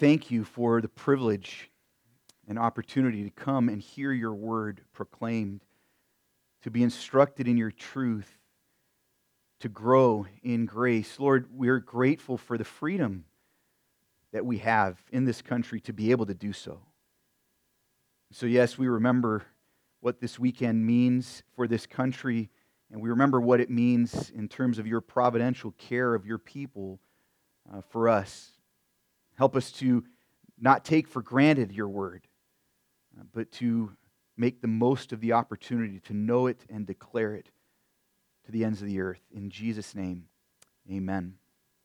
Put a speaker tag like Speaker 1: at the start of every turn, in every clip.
Speaker 1: thank you for the privilege and opportunity to come and hear your word proclaimed, to be instructed in your truth, to grow in grace. Lord, we're grateful for the freedom that we have in this country to be able to do so. So yes, we remember what this weekend means for this country, and we remember what it means in terms of your providential care of your people for us. Help us to not take for granted your word, but to make the most of the opportunity to know it and declare it to the ends of the earth. In Jesus' name, amen.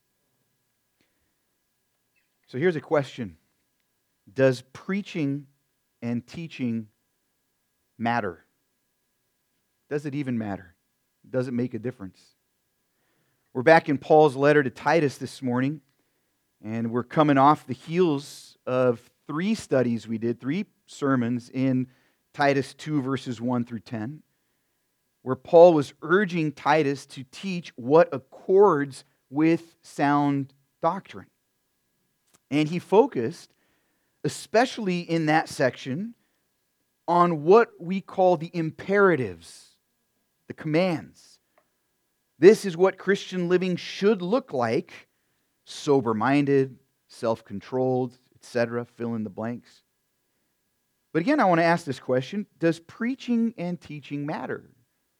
Speaker 1: So here's a question. Does preaching and teaching matter? Does it even matter? Does it make a difference? We're back in Paul's letter to Titus this morning, and we're coming off the heels of three studies we did, three sermons in Titus 2, verses 1 through 10, where Paul was urging Titus to teach what accords with sound doctrine. And he focused, especially in that section, on what we call the imperatives, the commands. This is what Christian living should look like: sober-minded, self-controlled, etc., fill in the blanks. But again, I want to ask this question: does preaching and teaching matter?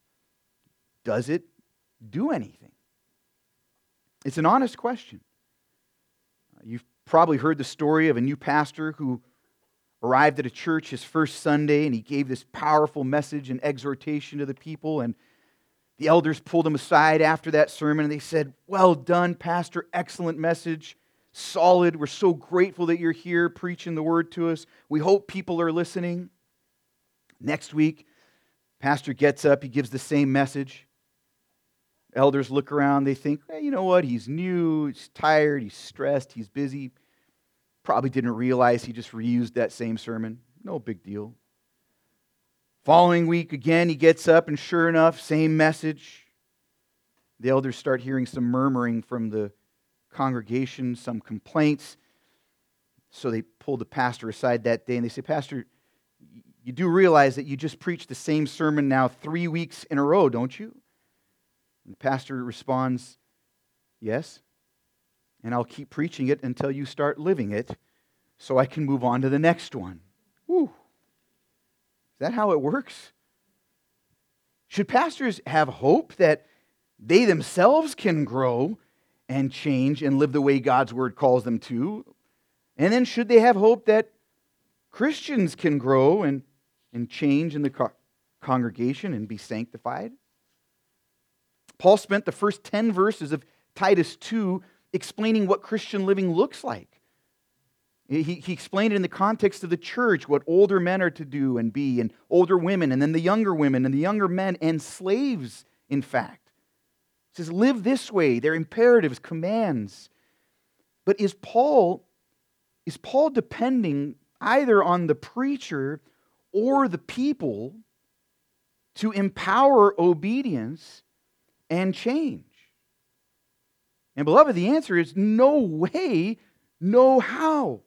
Speaker 1: Does it do anything? It's an honest question. You've probably heard the story of a new pastor who arrived at a church his first Sunday, and he gave this powerful message and exhortation to the people, and the elders pulled him aside after that sermon, and they said, "Well done, Pastor, excellent message, solid. We're so grateful that you're here preaching the word to us. We hope people are listening." Next week, pastor gets up, he gives the same message. Elders look around, they think, hey, you know what, he's new, he's tired, he's stressed, he's busy. Probably didn't realize he just reused that same sermon. No big deal. Following week, again, he gets up, and sure enough, same message. The elders start hearing some murmuring from the congregation, some complaints. So they pull the pastor aside that day, and they say, "Pastor, you do realize that you just preached the same sermon now 3 weeks in a row, don't you?" And the pastor responds, "Yes, and I'll keep preaching it until you start living it so I can move on to the next one." Whew. Is that how it works? Should pastors have hope that they themselves can grow and change and live the way God's Word calls them to? And then should they have hope that Christians can grow and change in the congregation and be sanctified? Paul spent the first 10 verses of Titus 2 explaining what Christian living looks like. He explained it in the context of the church, what older men are to do and be, and older women, and then the younger women, and the younger men, and slaves, in fact. He says, live this way. They're imperatives, commands. But is Paul depending either on the preacher or the people to empower obedience and change? And beloved, the answer is no way, no how.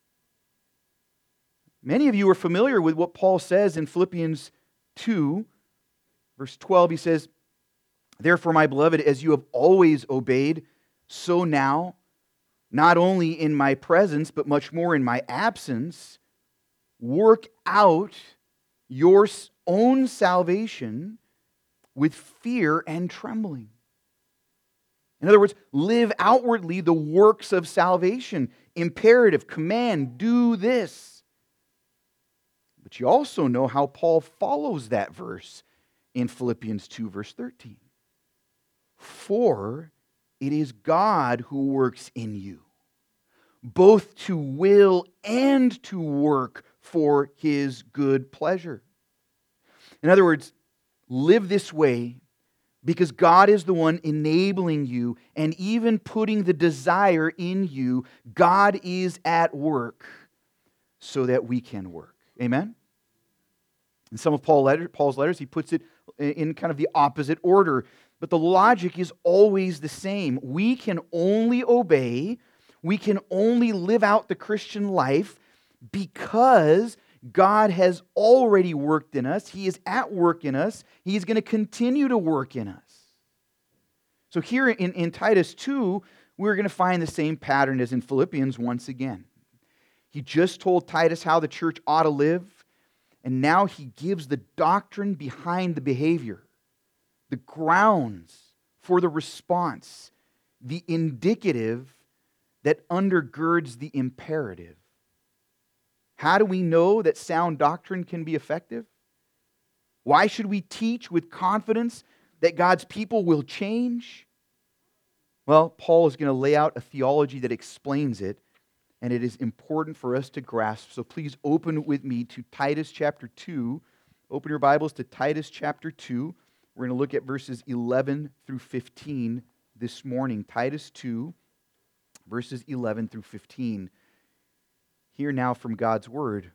Speaker 1: Many of you are familiar with what Paul says in Philippians 2, verse 12. He says, "Therefore, my beloved, as you have always obeyed, so now, not only in my presence, but much more in my absence, work out your own salvation with fear and trembling." In other words, live outwardly the works of salvation. Imperative, command, do this. But you also know how Paul follows that verse in Philippians 2, verse 13. "For it is God who works in you, both to will and to work for His good pleasure." In other words, live this way because God is the one enabling you and even putting the desire in you. God is at work so that we can work. Amen? In some of Paul's letters, he puts it in kind of the opposite order. But the logic is always the same. We can only obey We can only live out the Christian life because God has already worked in us. He is at work in us. He is going to continue to work in us. So here in Titus 2, we're going to find the same pattern as in Philippians once again. He just told Titus how the church ought to live, and now he gives the doctrine behind the behavior, the grounds for the response, the indicative that undergirds the imperative. How do we know that sound doctrine can be effective? Why should we teach with confidence that God's people will change? Well, Paul is going to lay out a theology that explains it, and it is important for us to grasp. So please open with me to Titus chapter 2. Open your Bibles to Titus chapter 2. We're going to look at verses 11 through 15 this morning. Titus 2, verses 11 through 15. Hear now from God's word.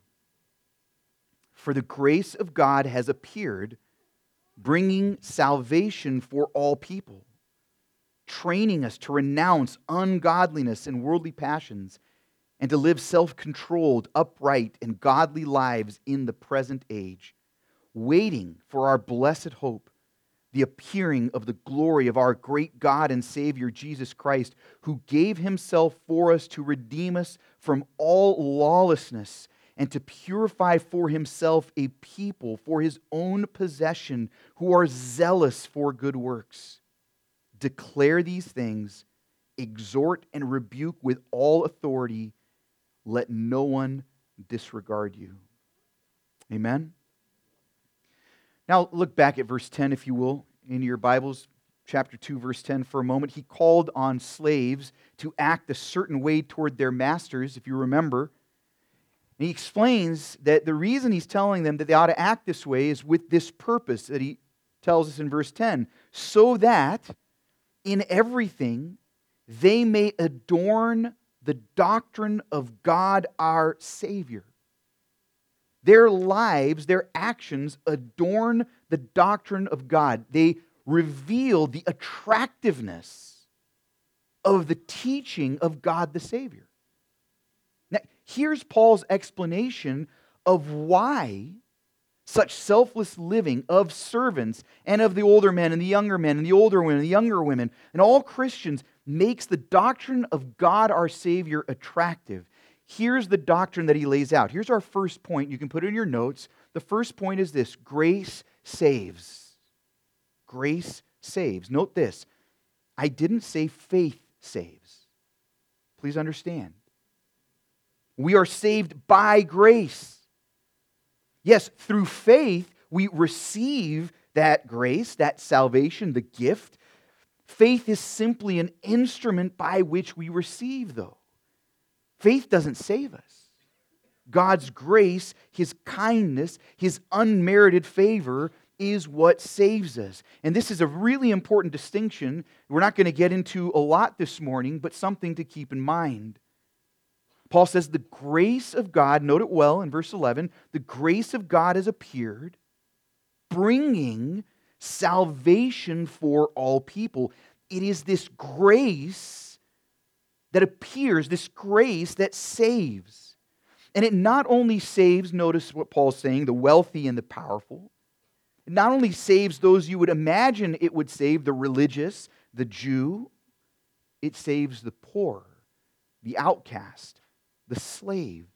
Speaker 1: For the grace of God has appeared, bringing salvation for all people, training us to renounce ungodliness and worldly passions, and to live self-controlled, upright, and godly lives in the present age, waiting for our blessed hope, the appearing of the glory of our great God and Savior Jesus Christ, who gave himself for us to redeem us from all lawlessness and to purify for himself a people for his own possession who are zealous for good works. Declare these things, exhort and rebuke with all authority. Let no one disregard you. Amen? Now look back at verse 10, if you will, in your Bibles, chapter 2, verse 10 for a moment. He called on slaves to act a certain way toward their masters, if you remember. And he explains that the reason he's telling them that they ought to act this way is with this purpose that he tells us in verse 10, so that in everything they may adorn the doctrine of God our Savior. Their lives, their actions adorn the doctrine of God. They reveal the attractiveness of the teaching of God the Savior. Now, here's Paul's explanation of why such selfless living of servants and of the older men and the younger men and the older women and the younger women and all Christians makes the doctrine of God our Savior attractive. Here's the doctrine that he lays out. Here's our first point. You can put it in your notes. The first point is this: grace saves. Grace saves. Note this. I didn't say faith saves. Please understand. We are saved by grace. Yes, through faith, we receive that grace, that salvation, the gift. Faith is simply an instrument by which we receive, though. Faith doesn't save us. God's grace, His kindness, His unmerited favor is what saves us. And this is a really important distinction. We're not going to get into a lot this morning, but something to keep in mind. Paul says the grace of God, note it well in verse 11, the grace of God has appeared, bringing salvation for all people. It is this grace that appears, this grace that saves. And it not only saves, notice what Paul's saying, the wealthy and the powerful. It not only saves those you would imagine it would save, the religious, the Jew. It saves the poor, the outcast, the slaves.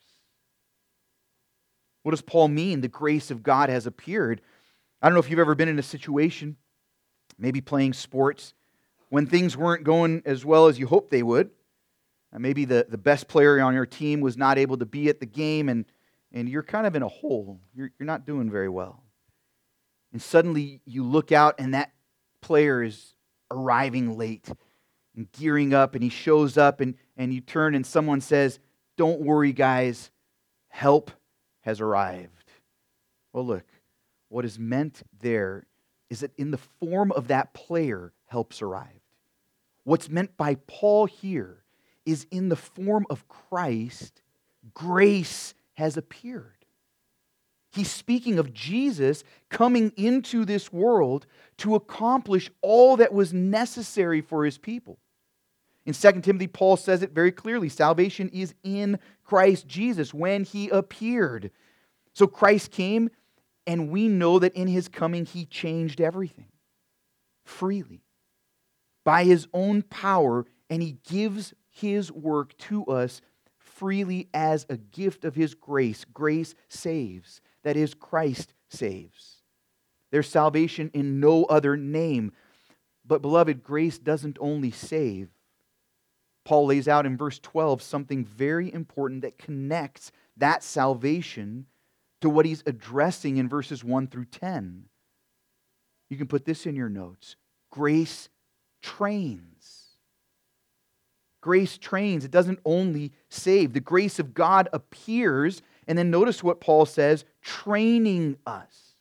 Speaker 1: What does Paul mean? The grace of God has appeared. I don't know if you've ever been in a situation, maybe playing sports, when things weren't going as well as you hoped they would. Maybe the best player on your team was not able to be at the game, and you're kind of in a hole. You're not doing very well. And suddenly you look out, and that player is arriving late and gearing up, and he shows up, and you turn, and someone says, "Don't worry, guys, help has arrived." Well, look, what is meant there is that in the form of that player, help's arrived. What's meant by Paul here is in the form of Christ, grace has appeared. He's speaking of Jesus coming into this world to accomplish all that was necessary for His people. In 2 Timothy, Paul says it very clearly. Salvation is in Christ Jesus when he appeared. So Christ came, and we know that in his coming, he changed everything freely by his own power, and he gives his work to us freely as a gift of his grace. Grace saves. That is, Christ saves. There's salvation in no other name. But beloved, grace doesn't only save. Paul lays out in verse 12 something very important that connects that salvation to what he's addressing in verses 1 through 10. You can put this in your notes. Grace trains. Grace trains. It doesn't only save. The grace of God appears, and then notice what Paul says, training us.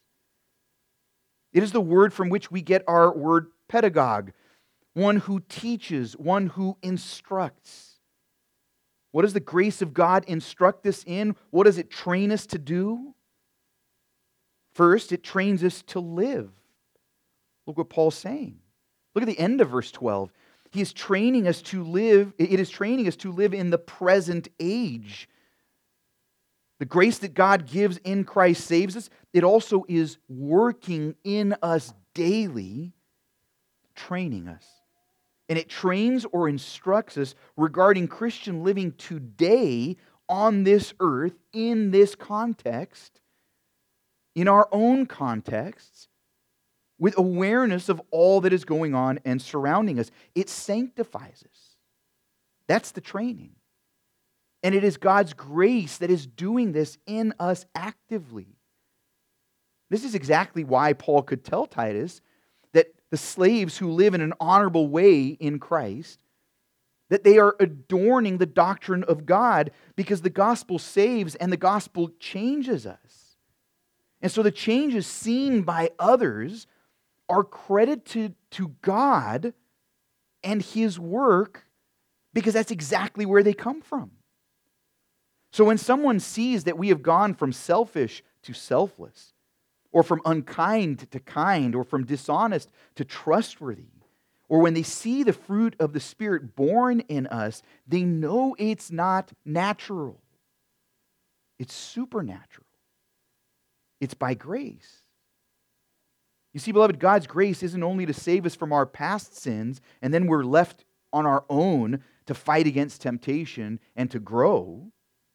Speaker 1: It is the word from which we get our word pedagogue, one who teaches, one who instructs. What does the grace of God instruct us in? What does it train us to do? First, it trains us to live. Look what Paul's saying. Look at the end of verse 12. He is training us to live. It is training us to live in the present age. The grace that God gives in Christ saves us. It also is working in us daily, training us. And it trains or instructs us regarding Christian living today on this earth, in this context, in our own contexts, with awareness of all that is going on and surrounding us. It sanctifies us. That's the training. And it is God's grace that is doing this in us actively. This is exactly why Paul could tell Titus that the slaves who live in an honorable way in Christ, that they are adorning the doctrine of God because the gospel saves and the gospel changes us. And so the changes seen by others are credited to God and his work because that's exactly where they come from. So when someone sees that we have gone from selfish to selfless, or from unkind to kind, or from dishonest to trustworthy, or when they see the fruit of the Spirit born in us, they know it's not natural. It's supernatural. It's by grace. You see, beloved, God's grace isn't only to save us from our past sins, and then we're left on our own to fight against temptation and to grow.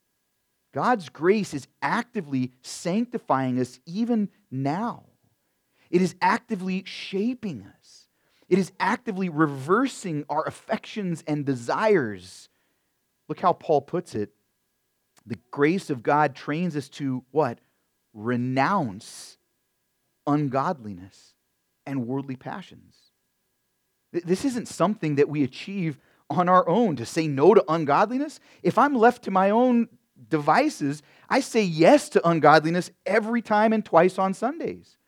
Speaker 1: God's grace is actively sanctifying us even now. It is actively shaping us. It is actively reversing our affections and desires. Look how Paul puts it. The grace of God trains us to what? Renounce ungodliness and worldly passions. This isn't something that we achieve on our own, to say no to ungodliness. If I'm left to my own devices, I say yes to ungodliness every time and twice on Sundays.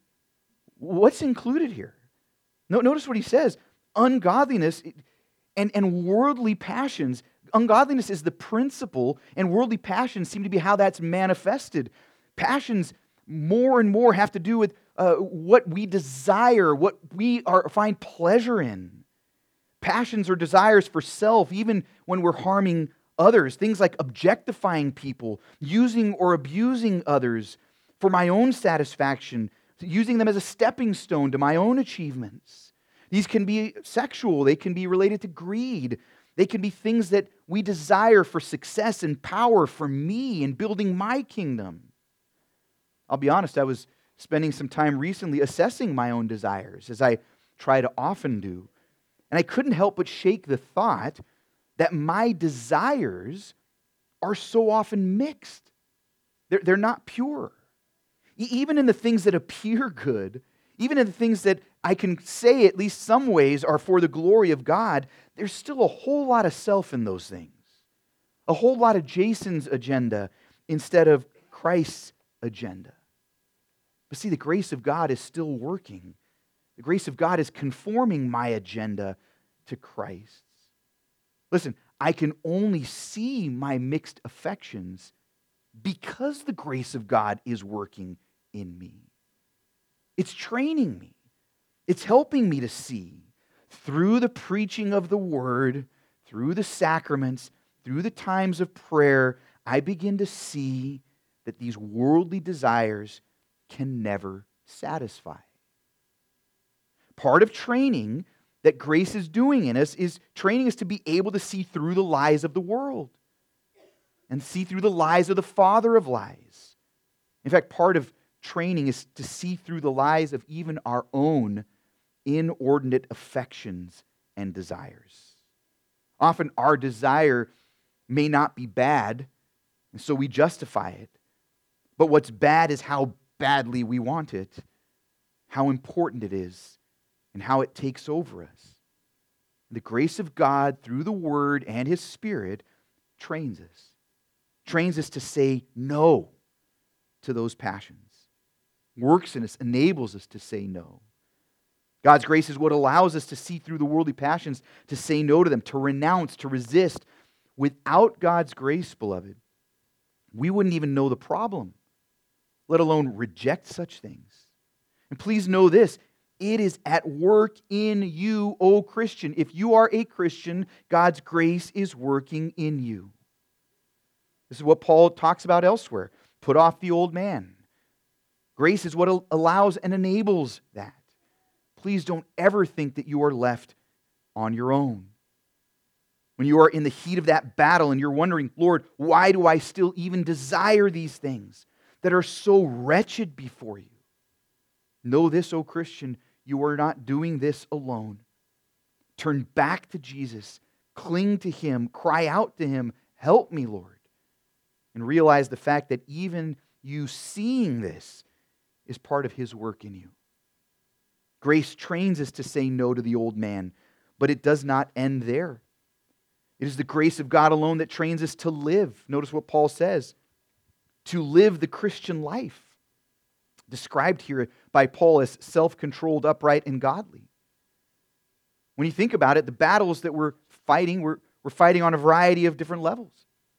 Speaker 1: What's included here? Notice what he says. Ungodliness and worldly passions. Ungodliness is the principle, and worldly passions seem to be how that's manifested. Passions more and more have to do with what we desire, what we find pleasure in. Passions or desires for self, even when we're harming others. Things like objectifying people, using or abusing others for my own satisfaction, using them as a stepping stone to my own achievements. These can be sexual. They can be related to greed. They can be things that we desire for success and power for me in building my kingdom. I'll be honest, I was spending some time recently assessing my own desires, as I try to often do. And I couldn't help but shake the thought that my desires are so often mixed. They're not pure. Even in the things that appear good, even in the things that I can say at least some ways are for the glory of God, there's still a whole lot of self in those things. A whole lot of Jason's agenda instead of Christ's agenda. But see, the grace of God is still working. The grace of God is conforming my agenda to Christ's. Listen, I can only see my mixed affections because the grace of God is working in me. It's training me. It's helping me to see. through the preaching of the word, through the sacraments, through the times of prayer, I begin to see that these worldly desires can never satisfy. Part of training that grace is doing in us is training us to be able to see through the lies of the world and see through the lies of the father of lies. In fact, part of training is to see through the lies of even our own inordinate affections and desires. Often our desire may not be bad, and so we justify it. But what's bad is how badly we want it, how important it is, and how it takes over us. The grace of God through the Word and His Spirit trains us to say no to those passions, works in us, enables us to say no. God's grace is what allows us to see through the worldly passions, to say no to them, to renounce, to resist. Without God's grace, beloved, we wouldn't even know the problem, let alone reject such things. And please know this, it is at work in you, O Christian. If you are a Christian, God's grace is working in you. This is what Paul talks about elsewhere. Put off the old man. Grace is what allows and enables that. Please don't ever think that you are left on your own. When you are in the heat of that battle and you're wondering, Lord, why do I still even desire these things that are so wretched before you? Know this, O Christian, you are not doing this alone. Turn back to Jesus, cling to Him, cry out to Him, help me, Lord. And realize the fact that even you seeing this is part of His work in you. Grace trains us to say no to the old man, but it does not end there. It is the grace of God alone that trains us to live. Notice what Paul says, to live the Christian life, described here by Paul as self-controlled, upright, and godly. When you think about it, the battles that we're fighting on a variety of different levels.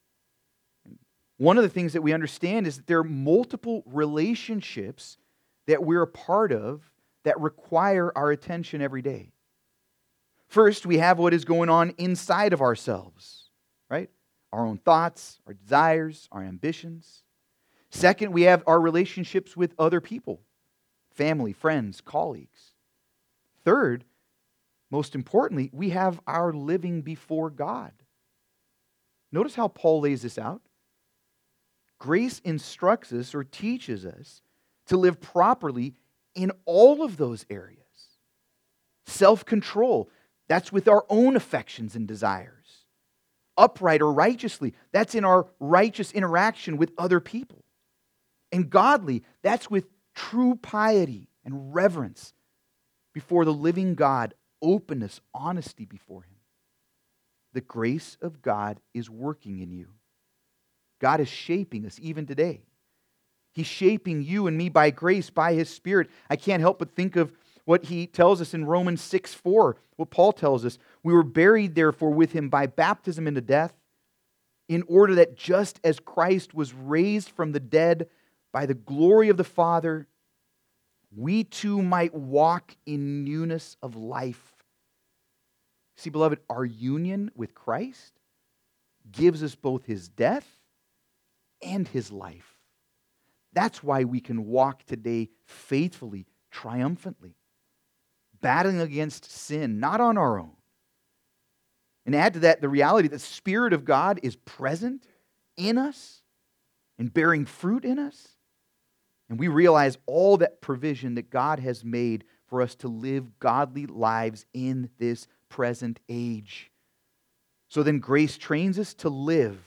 Speaker 1: One of the things that we understand is that there are multiple relationships that we're a part of that require our attention every day. First, we have what is going on inside of ourselves, right? Our own thoughts, our desires, our ambitions. Second, we have our relationships with other people, family, friends, colleagues. Third, most importantly, we have our living before God. Notice how Paul lays this out. Grace instructs us or teaches us to live properly in all of those areas. Self-control, that's with our own affections and desires. Upright or righteously, that's in our righteous interaction with other people. And godly, that's with true piety and reverence before the living God, openness, honesty before Him. The grace of God is working in you. God is shaping us even today. He's shaping you and me by grace, by His Spirit. I can't help but think of what He tells us in Romans 6:4, what Paul tells us. We were buried, therefore, with Him by baptism into death, in order that just as Christ was raised from the dead by the glory of the Father, we too might walk in newness of life. See, beloved, our union with Christ gives us both His death and His life. That's why we can walk today faithfully, triumphantly, battling against sin, not on our own. And add to that the reality that the Spirit of God is present in us and bearing fruit in us. And we realize all that provision that God has made for us to live godly lives in this present age. So then grace trains us to live.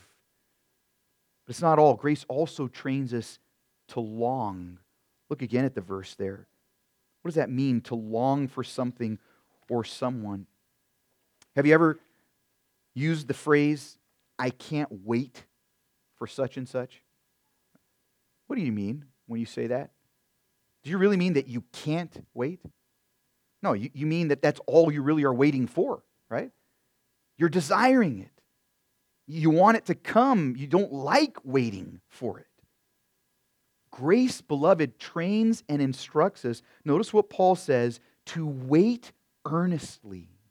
Speaker 1: But it's not all. Grace also trains us to long. Look again at the verse there. What does that mean, to long for something or someone? Have you ever used the phrase, I can't wait for such and such? What do you mean when you say that? Do you really mean that you can't wait? No, you mean that that's all you really are waiting for, right? You're desiring it. You want it to come. You don't like waiting for it. Grace, beloved, trains and instructs us. Notice what Paul says, to wait earnestly.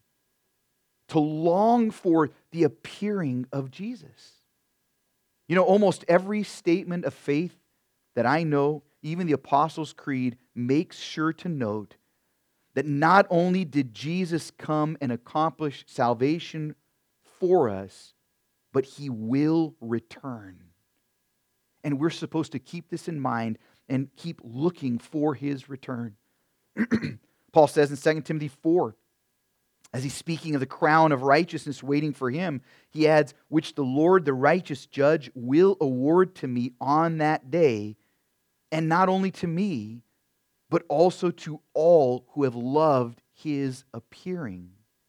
Speaker 1: to long for the appearing of Jesus. You know, almost every statement of faith that I know, even the Apostles' Creed, makes sure to note that not only did Jesus come and accomplish salvation for us, but He will return. And we're supposed to keep this in mind and keep looking for His return. Paul says in 2 Timothy 4, as he's speaking of the crown of righteousness waiting for him, he adds, which the Lord, the righteous judge, will award to me on that day, and not only to me, but also to all who have loved His appearing.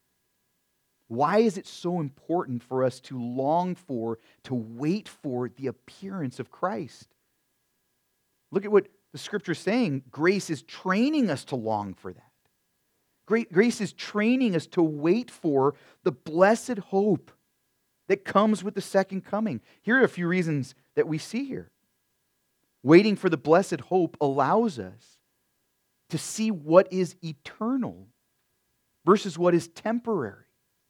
Speaker 1: Why is it so important for us to long for, to wait for the appearance of Christ? Look at what the Scripture is saying. Grace is training us to long for that. Grace is training us to wait for the blessed hope that comes with the second coming. Here are a few reasons that we see here. Waiting for the blessed hope allows us to see what is eternal versus what is temporary.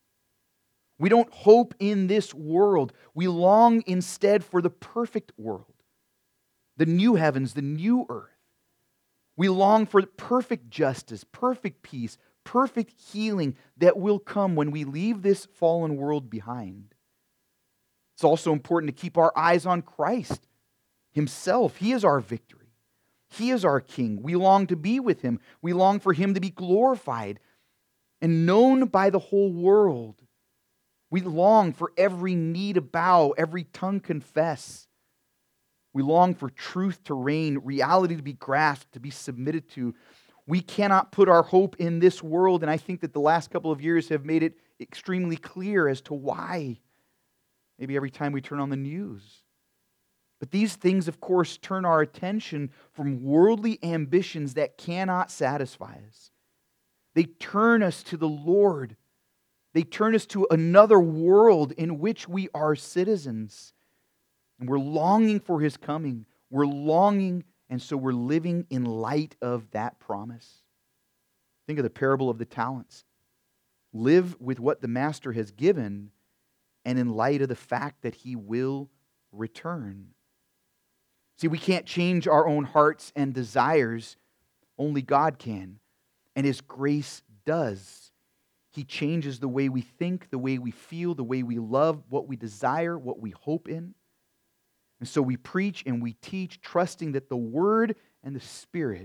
Speaker 1: We don't hope in this world. We long instead for the perfect world, the new heavens, the new earth. We long for perfect justice, perfect peace, perfect healing that will come when we leave this fallen world behind. It's also important to keep our eyes on Christ Himself. He is our victory. He is our King. We long to be with Him. We long for Him to be glorified and known by the whole world. We long for every knee to bow, every tongue confess. We long for truth to reign, reality to be grasped, to be submitted to. We cannot put our hope in this world, and I think that the last couple of years have made it extremely clear as to why. Maybe every time we turn on the news. But these things, of course, turn our attention from worldly ambitions that cannot satisfy us. They turn us to the Lord. They turn us to another world in which we are citizens. And we're longing for His coming. We're longing, and so we're living in light of that promise. Think of the parable of the talents. Live with what the master has given, and in light of the fact that He will return. See, we can't change our own hearts and desires. Only God can. And His grace does. He changes the way we think, the way we feel, the way we love, what we desire, what we hope in. And so we preach and we teach, trusting that the Word and the Spirit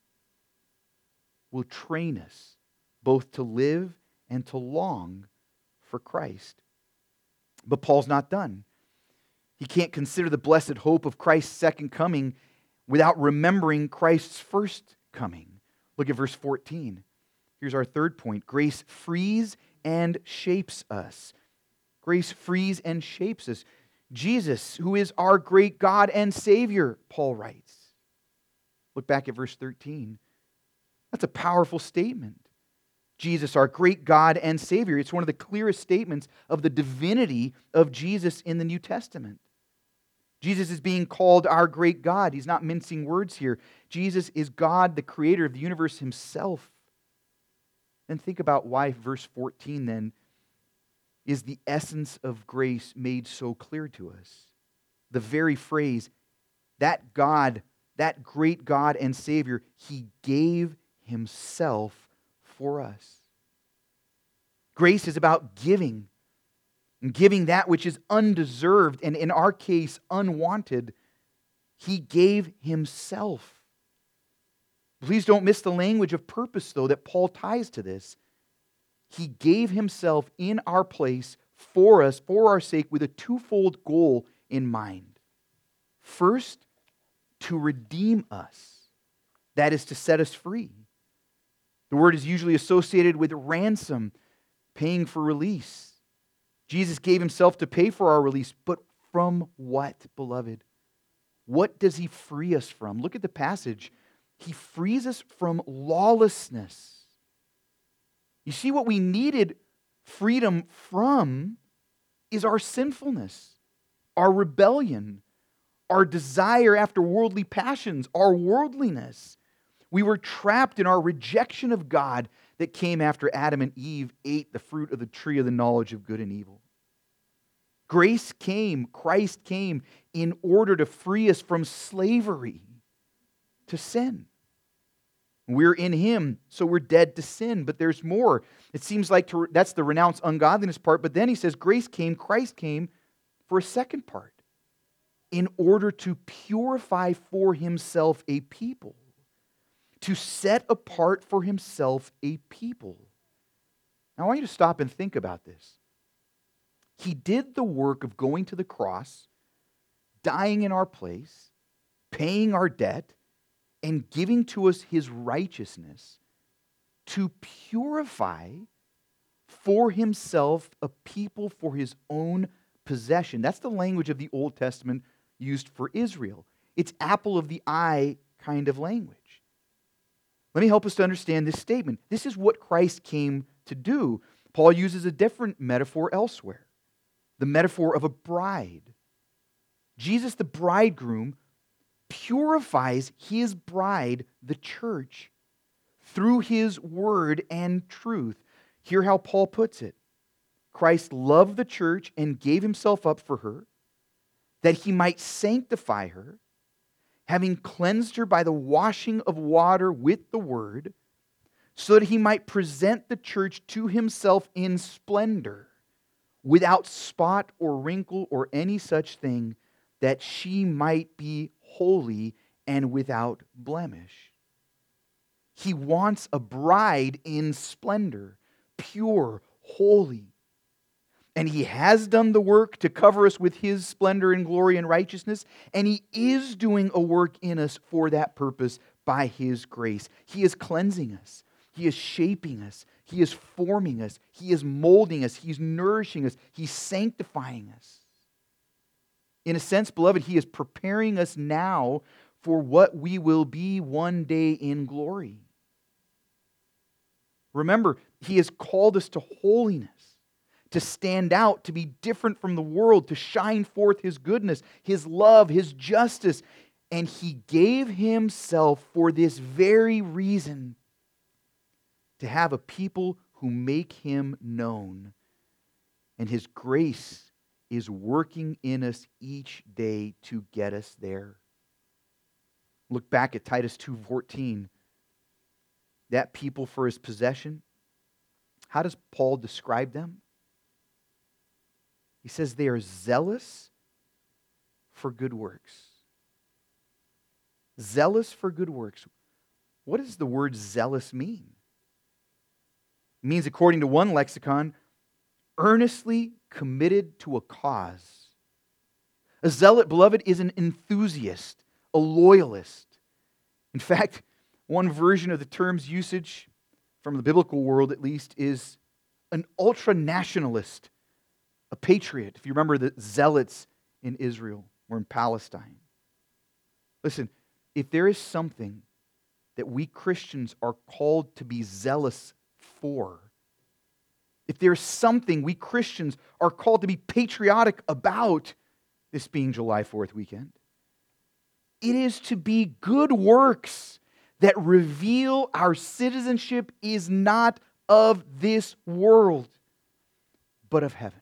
Speaker 1: will train us both to live and to long for Christ. But Paul's not done. He can't consider the blessed hope of Christ's second coming without remembering Christ's first coming. Look at verse 14. Here's our third point. Grace frees and shapes us. Grace frees and shapes us. Jesus, who is our great God and Savior, Paul writes. Look back at verse 13. That's a powerful statement. Jesus, our great God and Savior. It's one of the clearest statements of the divinity of Jesus in the New Testament. Jesus is being called our great God. He's not mincing words here. Jesus is God, the creator of the universe Himself. And think about why verse 14 then is the essence of grace made so clear to us. The very phrase, that God, that great God and Savior, He gave Himself for us. Grace is about giving, and giving that which is undeserved, and in our case, unwanted. He gave Himself. Please don't miss the language of purpose, though, that Paul ties to this. He gave Himself in our place for us, for our sake, with a twofold goal in mind. First, to redeem us. That is to set us free. The word is usually associated with ransom, paying for release. Jesus gave Himself to pay for our release, but from what, beloved? What does He free us from? Look at the passage. He frees us from lawlessness. You see, what we needed freedom from is our sinfulness, our rebellion, our desire after worldly passions, our worldliness. We were trapped in our rejection of God, that came after Adam and Eve ate the fruit of the tree of the knowledge of good and evil. Grace came, Christ came in order to free us from slavery to sin. We're in Him, so we're dead to sin. But there's more. It seems like that's the renounce ungodliness part. But then he says grace came, Christ came for a second part. In order to purify for Himself a people. To set apart for Himself a people. Now I want you to stop and think about this. He did the work of going to the cross, dying in our place, paying our debt, and giving to us His righteousness to purify for Himself a people for His own possession. That's the language of the Old Testament used for Israel. It's apple of the eye kind of language. Let me help us to understand this statement. This is what Christ came to do. Paul uses a different metaphor elsewhere. The metaphor of a bride. Jesus, the bridegroom, purifies His bride, the church, through His word and truth. Hear how Paul puts it. Christ loved the church and gave Himself up for her, that He might sanctify her, having cleansed her by the washing of water with the word, so that He might present the church to Himself in splendor, without spot or wrinkle or any such thing, that she might be holy and without blemish. He wants a bride in splendor, pure, holy. And He has done the work to cover us with His splendor and glory and righteousness, and He is doing a work in us for that purpose by His grace. He is cleansing us. He is shaping us. He is forming us. He is molding us. He's nourishing us. He's sanctifying us. In a sense, beloved, He is preparing us now for what we will be one day in glory. Remember, He has called us to holiness, to stand out, to be different from the world, to shine forth His goodness, His love, His justice. And He gave Himself for this very reason, to have a people who make Him known. And His grace is working in us each day to get us there. Look back at Titus 2:14. That people for His possession. How does Paul describe them? He says they are zealous for good works. Zealous for good works. What does the word zealous mean? It means, according to one lexicon, earnestly committed to a cause. A zealot, beloved, is an enthusiast, a loyalist. In fact, one version of the term's usage, from the biblical world at least, is an ultra-nationalist, a patriot. If you remember the zealots in Israel or in Palestine. Listen, if there is something that we Christians are called to be zealous for, if there's something we Christians are called to be patriotic about, this being July 4th weekend, it is to be good works that reveal our citizenship is not of this world, but of heaven.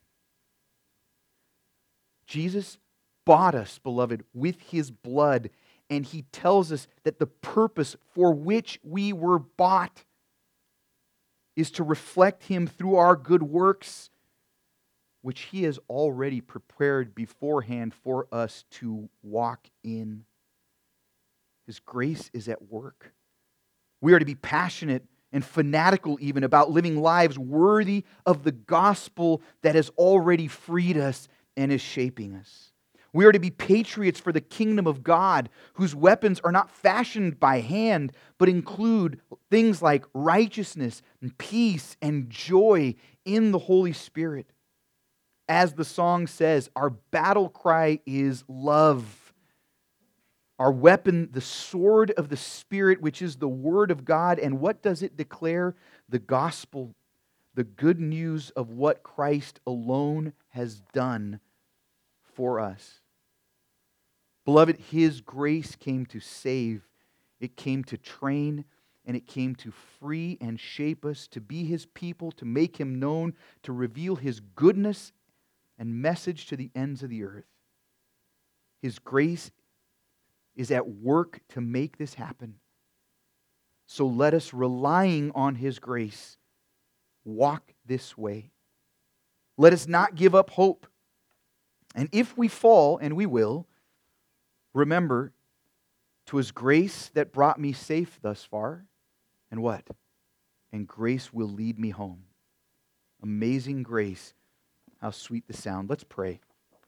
Speaker 1: Jesus bought us, beloved, with His blood, and He tells us that the purpose for which we were bought is to reflect Him through our good works, which He has already prepared beforehand for us to walk in. His grace is at work. We are to be passionate and fanatical even about living lives worthy of the gospel that has already freed us and is shaping us. We are to be patriots for the kingdom of God, whose weapons are not fashioned by hand, but include things like righteousness and peace and joy in the Holy Spirit. As the song says, our battle cry is love. Our weapon, the sword of the Spirit, which is the Word of God. And what does it declare? The gospel, the good news of what Christ alone has done for us. Beloved, His grace came to save. It came to train. and it came to free and shape us, to be His people, to make Him known, to reveal His goodness and message to the ends of the earth. His grace is at work to make this happen. So let us, relying on His grace, walk this way. Let us not give up hope. And if we fall, and we will, remember, 'twas grace that brought me safe thus far. And what? And grace will lead me home. Amazing grace. How sweet the sound. Let's pray.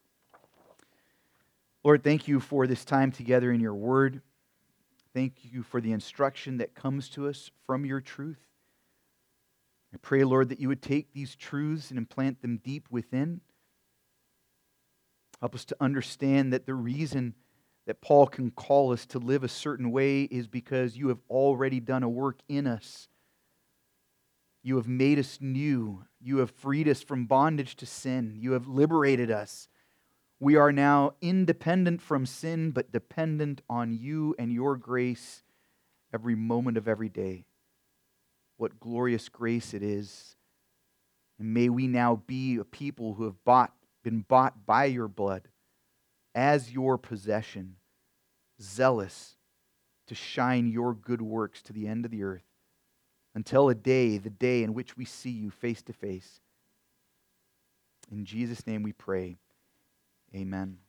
Speaker 1: Lord, thank you for this time together in your word. Thank you for the instruction that comes to us from your truth. I pray, Lord, that you would take these truths and implant them deep within. Help us to understand that the reason that Paul can call us to live a certain way is because you have already done a work in us. You have made us new. You have freed us from bondage to sin. You have liberated us. We are now independent from sin, but dependent on you and your grace every moment of every day. What glorious grace it is. And may we now be a people who have been bought by your blood as your possession, zealous to shine your good works to the end of the earth until the day in which we see you face to face. In Jesus' name we pray. Amen.